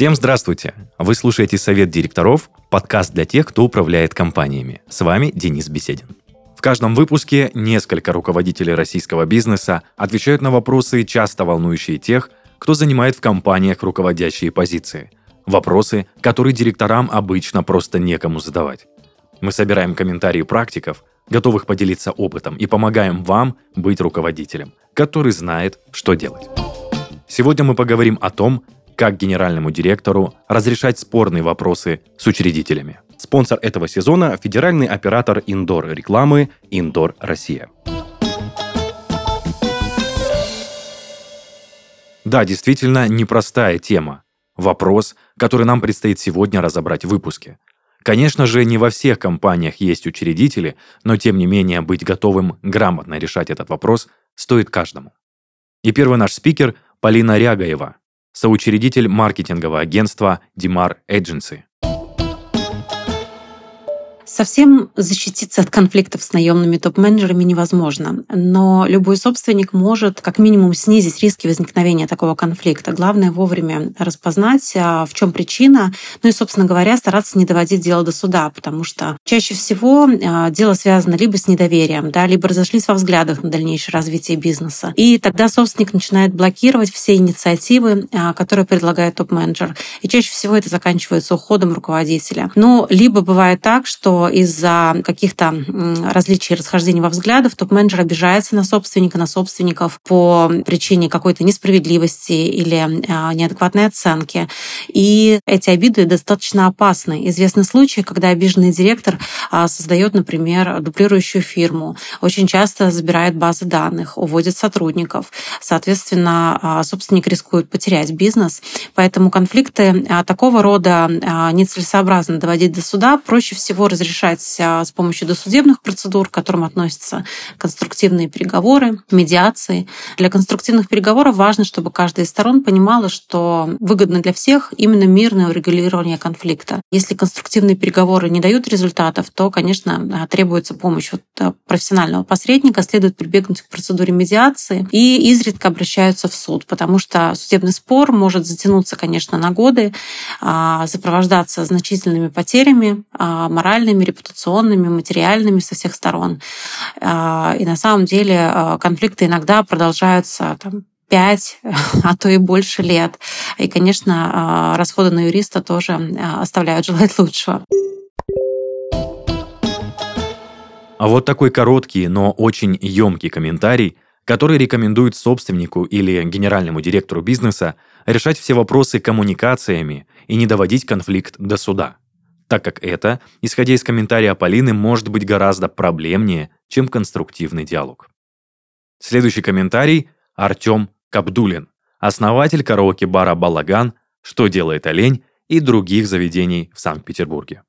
Всем здравствуйте! Вы слушаете «Совет директоров» – подкаст для тех, кто управляет компаниями. С вами Денис Беседин. В каждом выпуске несколько руководителей российского бизнеса отвечают на вопросы, часто волнующие тех, кто занимает в компаниях руководящие позиции. Вопросы, которые директорам обычно просто некому задавать. Мы собираем комментарии практиков, готовых поделиться опытом, и помогаем вам быть руководителем, который знает, что делать. Сегодня мы поговорим о том, как генеральному директору разрешать спорные вопросы с учредителями. Спонсор этого сезона – федеральный оператор индор-рекламы «Индор Россия». Да, действительно, непростая тема. Вопрос, который нам предстоит сегодня разобрать в выпуске. Конечно же, не во всех компаниях есть учредители, но тем не менее быть готовым грамотно решать этот вопрос стоит каждому. И первый наш спикер – Полина Рягаева, соучредитель маркетингового агентства Dimar Agency. Совсем защититься от конфликтов с наемными топ-менеджерами невозможно, но любой собственник может как минимум снизить риски возникновения такого конфликта. Главное вовремя распознать, в чем причина, ну и, собственно говоря, стараться не доводить дело до суда, потому что чаще всего дело связано либо с недоверием, либо разошлись во взглядах на дальнейшее развитие бизнеса. И тогда собственник начинает блокировать все инициативы, которые предлагает топ-менеджер. И чаще всего это заканчивается уходом руководителя. Но либо бывает так, что из-за каких-то различий, расхождений во взглядах топ-менеджер обижается на собственника, на собственников по причине какой-то несправедливости или неадекватной оценки. И эти обиды достаточно опасны. Известны случаи, когда обиженный директор создает, например, дублирующую фирму, очень часто забирает базы данных, уводит сотрудников. Соответственно, собственник рискует потерять бизнес. Поэтому конфликты такого рода нецелесообразно доводить до суда. Проще всего разрешать с помощью досудебных процедур, к которым относятся конструктивные переговоры, медиации. Для конструктивных переговоров важно, чтобы каждая из сторон понимала, что выгодно для всех именно мирное урегулирование конфликта. Если конструктивные переговоры не дают результатов, то, конечно, требуется помощь профессионального посредника, следует прибегнуть к процедуре медиации и изредка обращаются в суд, потому что судебный спор может затянуться, конечно, на годы, сопровождаться значительными потерями моральными, репутационными, материальными со всех сторон. И на самом деле конфликты иногда продолжаются 5, а то и больше лет. И, конечно, расходы на юриста тоже оставляют желать лучшего. А вот такой короткий, но очень емкий комментарий, который рекомендует собственнику или генеральному директору бизнеса решать все вопросы коммуникациями и не доводить конфликт до суда, так как это, исходя из комментария Полины, может быть гораздо проблемнее, чем конструктивный диалог. Следующий комментарий – Артем Кабдулин, основатель караоке-бара «Балаган», «Что делает олень» и других заведений в Санкт-Петербурге.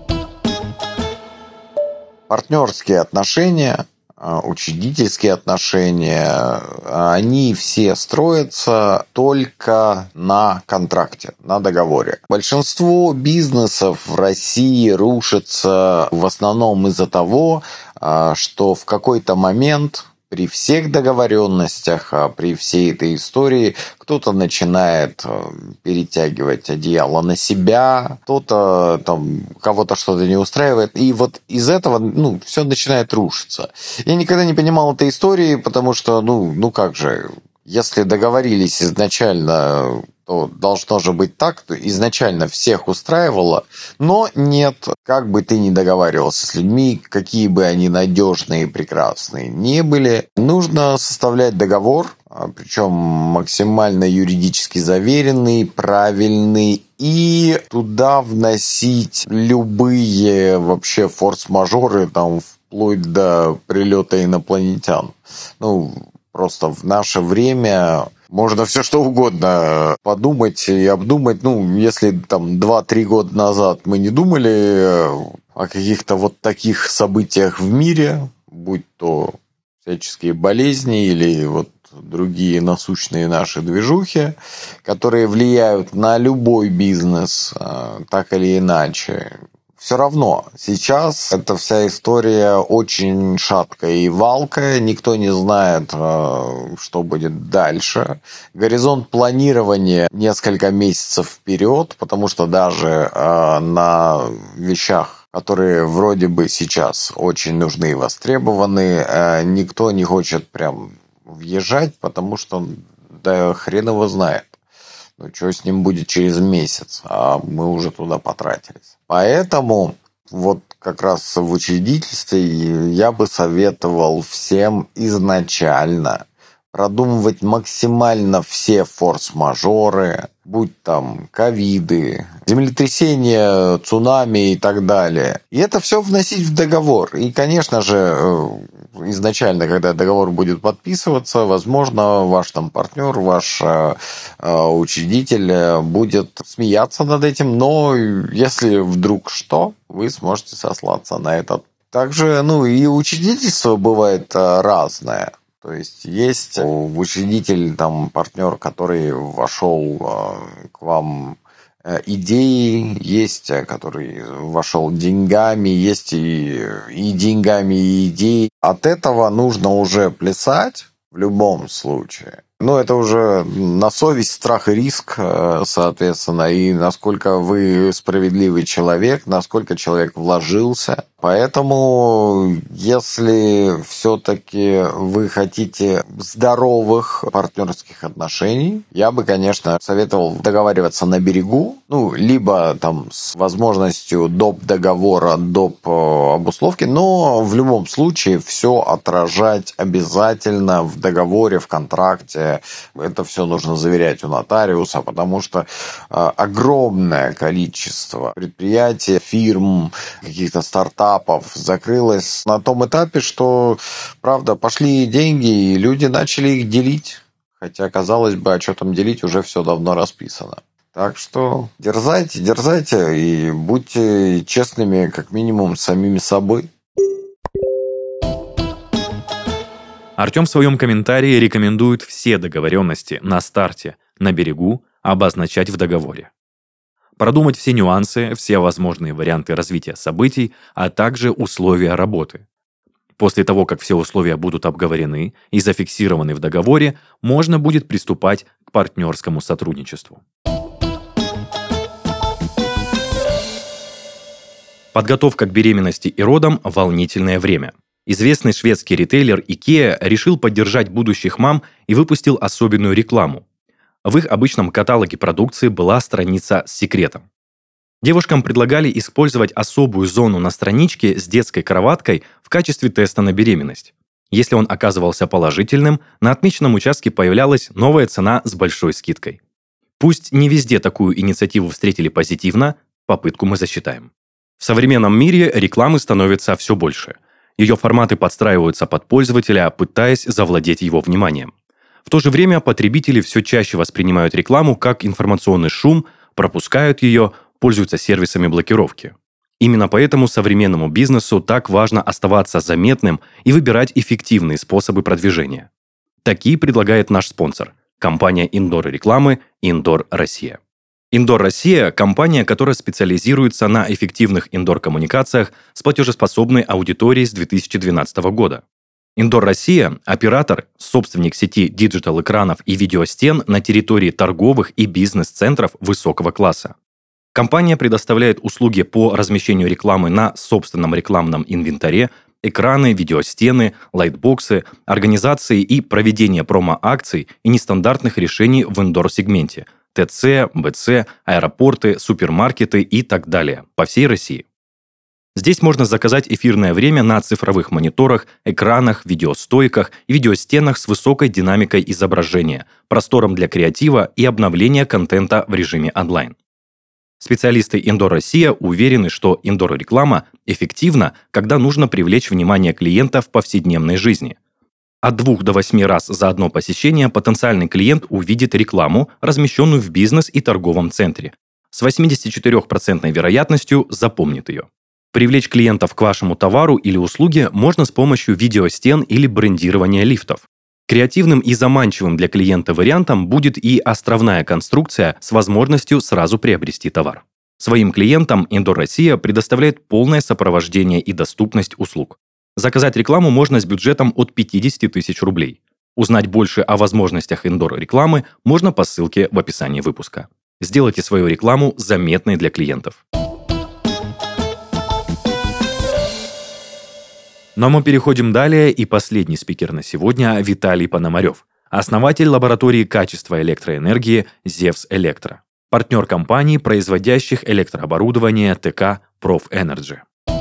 Партнерские отношения, учредительские отношения, они все строятся только на контракте, на договоре. Большинство бизнесов в России рушится в основном из-за того, что в какой-то момент при всех договоренностях, при всей этой истории кто-то начинает перетягивать одеяло на себя, кто-то кого-то что-то не устраивает, и вот из этого все начинает рушиться. Я никогда не понимал этой истории, потому что как же, если договорились изначально, то должно же быть так, изначально всех устраивало, но нет, как бы ты ни договаривался с людьми, какие бы они надежные и прекрасные не были, нужно составлять договор, причем максимально юридически заверенный, правильный, и туда вносить любые вообще форс-мажоры, вплоть до прилета инопланетян. Просто в наше время можно все что угодно подумать и обдумать. Если 2-3 года назад мы не думали о каких-то вот таких событиях в мире, будь то всяческие болезни или другие насущные наши движухи, которые влияют на любой бизнес, так или иначе, все равно сейчас эта вся история очень шаткая и валкая, никто не знает, что будет дальше. Горизонт планирования несколько месяцев вперед, потому что даже на вещах, которые вроде бы сейчас очень нужны и востребованы, никто не хочет прям въезжать, потому что да хрен его знает. Ну, что с ним будет через месяц, а мы уже туда потратились. Поэтому вот как раз в учредительстве я бы советовал всем изначально продумывать максимально все форс-мажоры, будь там ковиды, землетрясения, цунами и так далее. И это все вносить в договор. И, конечно же, изначально, когда договор будет подписываться, возможно, ваш там партнер, ваш учредитель будет смеяться над этим, но если вдруг что, вы сможете сослаться на это. Также, и учредительство бывает разное. То есть учредитель, там, партнер, который вошел к вам идеей, есть, который вошел деньгами, есть и деньгами, и идеей. От этого нужно уже плясать в любом случае. Это уже на совесть, страх и риск, соответственно, и насколько вы справедливый человек, насколько человек вложился. Поэтому, если все-таки вы хотите здоровых партнерских отношений, я бы, конечно, советовал договариваться на берегу, либо там с возможностью доп. Договора, доп. Обусловки, но в любом случае все отражать обязательно в договоре, в контракте. Это все нужно заверять у нотариуса, потому что огромное количество предприятий, фирм, каких-то стартапов закрылось на том этапе, что, правда, пошли деньги, и люди начали их делить. Хотя, казалось бы, что там делить, уже все давно расписано. Так что дерзайте и будьте честными, как минимум, с самими собой. Артем в своем комментарии рекомендует все договоренности на старте, на берегу, обозначать в договоре. Продумать все нюансы, все возможные варианты развития событий, а также условия работы. После того, как все условия будут обговорены и зафиксированы в договоре, можно будет приступать к партнерскому сотрудничеству. Подготовка к беременности и родам – волнительное время. Известный шведский ритейлер IKEA решил поддержать будущих мам и выпустил особенную рекламу. В их обычном каталоге продукции была страница с секретом. Девушкам предлагали использовать особую зону на страничке с детской кроваткой в качестве теста на беременность. Если он оказывался положительным, на отмеченном участке появлялась новая цена с большой скидкой. Пусть не везде такую инициативу встретили позитивно, попытку мы засчитаем. В современном мире рекламы становится все больше. Ее форматы подстраиваются под пользователя, пытаясь завладеть его вниманием. В то же время потребители все чаще воспринимают рекламу как информационный шум, пропускают ее, пользуются сервисами блокировки. Именно поэтому современному бизнесу так важно оставаться заметным и выбирать эффективные способы продвижения. Такие предлагает наш спонсор – компания индор-рекламы «Индор Россия». «Индор Россия» – компания, которая специализируется на эффективных индор-коммуникациях с платежеспособной аудиторией с 2012 года. «Индор Россия» – оператор, собственник сети диджитал-экранов и видеостен на территории торговых и бизнес-центров высокого класса. Компания предоставляет услуги по размещению рекламы на собственном рекламном инвентаре, экраны, видеостены, лайтбоксы, организации и проведение промо-акций и нестандартных решений в индор-сегменте – ТЦ, БЦ, аэропорты, супермаркеты и так далее по всей России. Здесь можно заказать эфирное время на цифровых мониторах, экранах, видеостойках и видеостенах с высокой динамикой изображения, простором для креатива и обновления контента в режиме онлайн. Специалисты Индор Россия уверены, что индор-реклама эффективна, когда нужно привлечь внимание клиента в повседневной жизни. От 2 до 8 раз за одно посещение потенциальный клиент увидит рекламу, размещенную в бизнес- и торговом центре. С 84% вероятностью запомнит ее. Привлечь клиентов к вашему товару или услуге можно с помощью видеостен или брендирования лифтов. Креативным и заманчивым для клиента вариантом будет и островная конструкция с возможностью сразу приобрести товар. Своим клиентам Indoor Россия предоставляет полное сопровождение и доступность услуг. Заказать рекламу можно с бюджетом от 50 тысяч рублей. Узнать больше о возможностях Indoor-рекламы можно по ссылке в описании выпуска. Сделайте свою рекламу заметной для клиентов. Но мы переходим далее, и последний спикер на сегодня – Виталий Пономарев, основатель лаборатории качества электроэнергии «Зевс Электро», партнер компаний, производящих электрооборудование ТК Профэнерджи.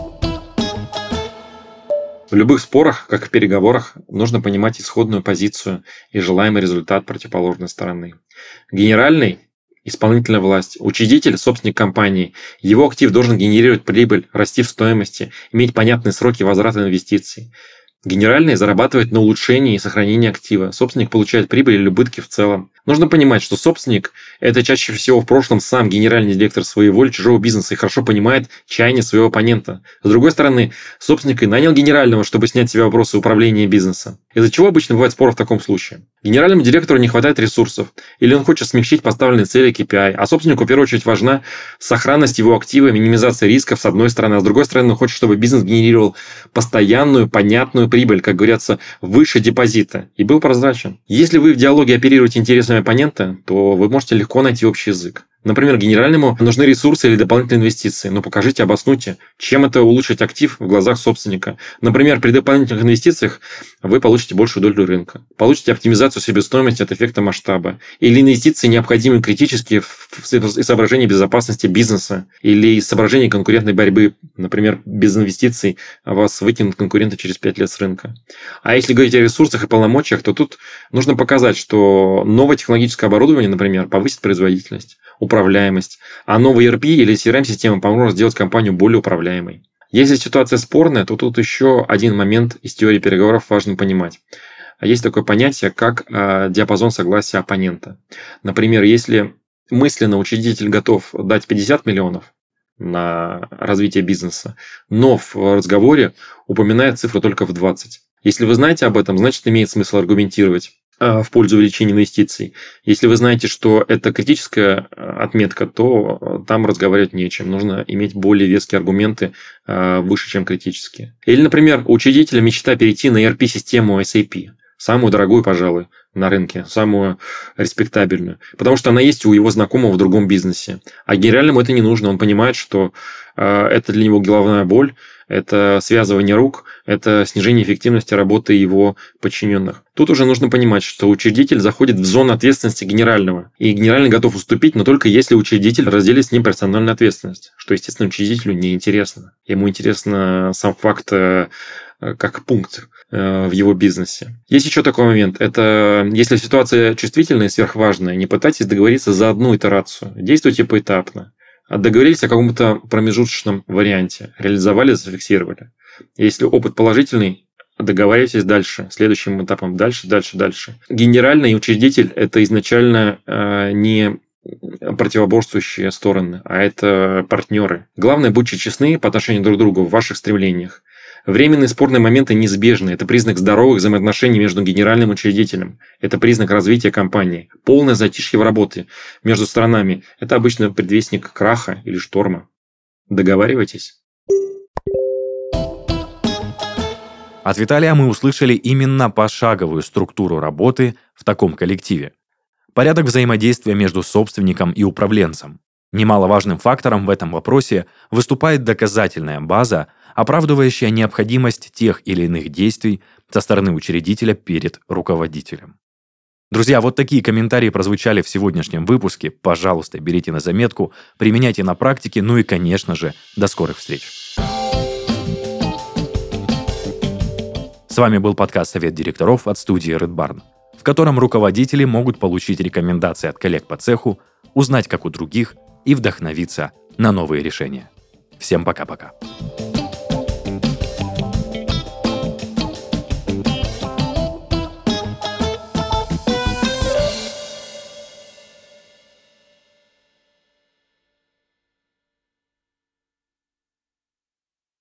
В любых спорах, как и в переговорах, нужно понимать исходную позицию и желаемый результат противоположной стороны. Генеральный – исполнительная власть, учредитель, собственник компании. Его актив должен генерировать прибыль, расти в стоимости, иметь понятные сроки возврата инвестиций. Генеральный зарабатывает на улучшении и сохранении актива. Собственник получает прибыль или убытки в целом. Нужно понимать, что собственник – это чаще всего в прошлом сам генеральный директор своего или чужого бизнеса и хорошо понимает чаяние своего оппонента. С другой стороны, собственник и нанял генерального, чтобы снять с себя вопросы управления бизнеса. Из-за чего обычно бывает спор в таком случае? Генеральному директору не хватает ресурсов, или он хочет смягчить поставленные цели KPI, а собственнику в первую очередь важна сохранность его актива, минимизация рисков с одной стороны, а с другой стороны он хочет, чтобы бизнес генерировал постоянную, понятную прибыль, как говорится, выше депозита, и был прозрачен. Если вы в диалоге оперируете интересами оппонента, то вы можете легко найти общий язык. Например, генеральному нужны ресурсы или дополнительные инвестиции, но покажите, обоснуйте, чем это улучшить актив в глазах собственника. Например, при дополнительных инвестициях вы получите большую долю рынка, получите оптимизацию себестоимости от эффекта масштаба, или инвестиции необходимы критически из соображений безопасности бизнеса, или из соображений конкурентной борьбы. Например, без инвестиций вас выкинут конкуренты через 5 лет с рынка. А если говорить о ресурсах и полномочиях, то тут нужно показать, что новое технологическое оборудование, например, повысит производительность, управляемость, а новый ERP или CRM-система поможет сделать компанию более управляемой. Если ситуация спорная, то тут еще один момент из теории переговоров важно понимать. Есть такое понятие, как диапазон согласия оппонента. Например, если мысленно учредитель готов дать 50 миллионов на развитие бизнеса, но в разговоре упоминает цифру только в 20. Если вы знаете об этом, значит, имеет смысл аргументировать в пользу увеличения инвестиций. Если вы знаете, что это критическая отметка, то там разговаривать не о чем. Нужно иметь более веские аргументы выше, чем критические. Или, например, у учредителя мечта перейти на ERP-систему SAP. Самую дорогую, пожалуй, на рынке, самую респектабельную. Потому что она есть у его знакомого в другом бизнесе. А генеральному это не нужно. Он понимает, что это для него головная боль, это связывание рук, это снижение эффективности работы его подчиненных. Тут уже нужно понимать, что учредитель заходит в зону ответственности генерального. И генеральный готов уступить, но только если учредитель разделит с ним персональную ответственность. Что, естественно, учредителю не интересно. Ему интересно сам факт как пункт в его бизнесе. Есть еще такой момент. Это если ситуация чувствительная и сверхважная, не пытайтесь договориться за одну итерацию. Действуйте поэтапно. Договорились о каком-то промежуточном варианте. Реализовали, зафиксировали. Если опыт положительный, договаривайтесь дальше. Следующим этапом дальше. Генеральный учредитель – это изначально не противоборствующие стороны, а это партнеры. Главное, будьте честны по отношению друг к другу в ваших стремлениях. Временные спорные моменты неизбежны. Это признак здоровых взаимоотношений между генеральным учредителем. Это признак развития компании. Полное затишье в работе между сторонами – это обычно предвестник краха или шторма. Договаривайтесь. От Виталия мы услышали именно пошаговую структуру работы в таком коллективе. Порядок взаимодействия между собственником и управленцем. Немаловажным фактором в этом вопросе выступает доказательная база, оправдывающая необходимость тех или иных действий со стороны учредителя перед руководителем. Друзья, вот такие комментарии прозвучали в сегодняшнем выпуске. Пожалуйста, берите на заметку, применяйте на практике, ну и, конечно же, до скорых встреч. С вами был подкаст «Совет директоров» от студии Red Barn, в котором руководители могут получить рекомендации от коллег по цеху, узнать, как у других, и вдохновиться на новые решения. Всем пока-пока.